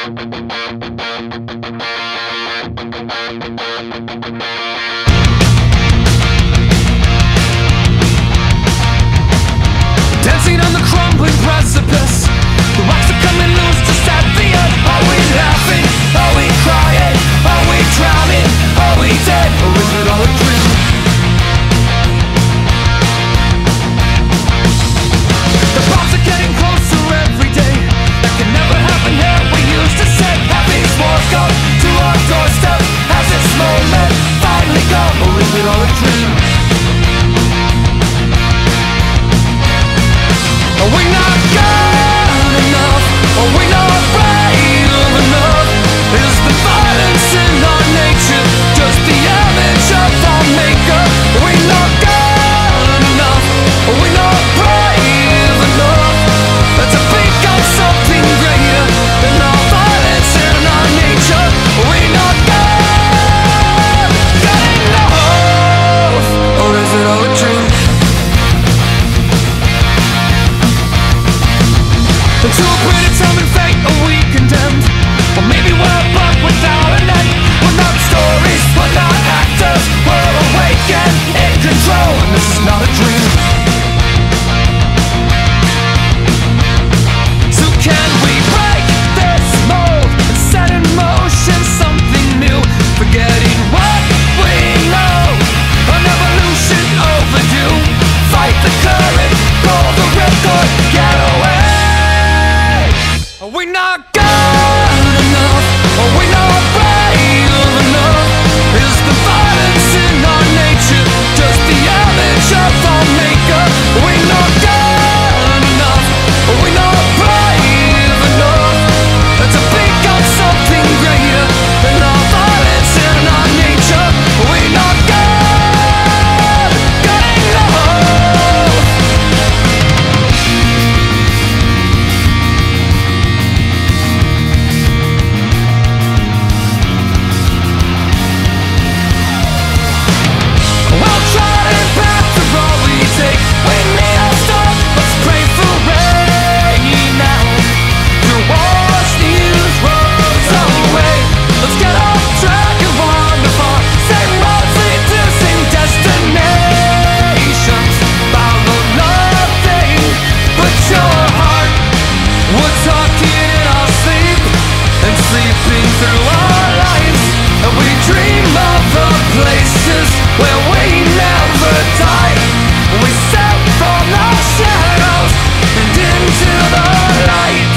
Dancing on the crumbling precipice, the rocks are coming loose just at the end. Are we laughing? Are we crying? Are we drowning? Are we dead? Or is it all a dream? The bombs are getting closer every day. That can never happen here. We used to say happy's more come to our doorstep. Has this moment finally come? Or is it all a dream? Are we not good enough? Are we not brave enough? Is the violence in our nature just the image of our maker? Are we not good enough? Are we not brave enough to become something greater than our violence in our nature? Are we not good enough? Or is it all a dream? To a pretty time and fate are we condemned? Or maybe we're a buck without an end. We're not stories, we're not actors. We're awake and in control, and this is not a dream. So can we break this mold and set in motion something new? Forgetting what we know, an evolution overdue. Fight the current, go the ripcord, get away. Are we not good enough? Are we not brave enough? Is the violence in our nature just the image of our maker? Are we not good enough? Are we not brave enough to become something greater than our violence in our nature? Are we not good enough? Well trodden path of all we take. We need a start, let's pray for rain now. To wash these roads away. Let's get off track and wander far. Same roads lead to same destinations. Follow nothing but your heart. We're talking in our sleep and sleeping through our lives. And we dream of the places where we never die. We step from the shadows and into the light.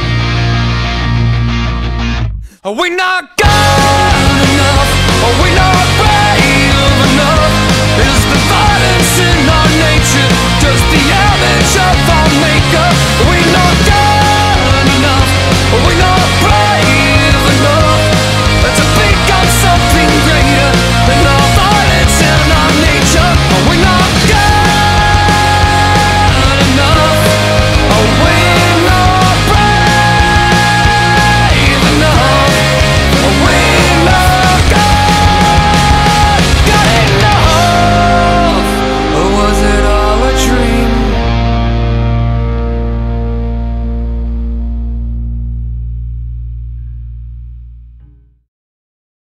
Are we not good enough? Are we not